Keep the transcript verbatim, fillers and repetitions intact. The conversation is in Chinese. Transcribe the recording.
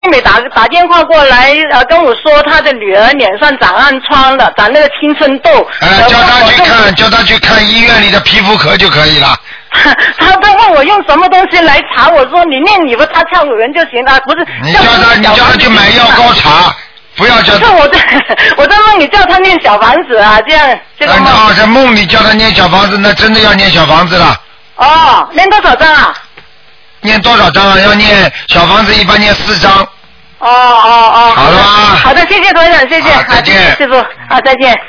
美打打电话过来，呃，跟我说她的女儿脸上长暗疮了，长那个青春痘。 呃，叫她去看，叫她去看医院里的皮肤科就可以了。 他都问我用什么东西来查，我说你念你不他跳舞人就行了，不是。 你叫他，你叫他去买药膏查，不要叫他。 我在我在梦里叫他念小房子啊，这样这个梦。 啊，在梦里叫他念小房子，那真的要念小房子了。 哦，念多少张啊？ 念多少张啊？要念小房子，一般念四张。 哦哦哦。 好了吗？ 好的，谢谢团长，谢谢。 再见， 师傅啊，再见。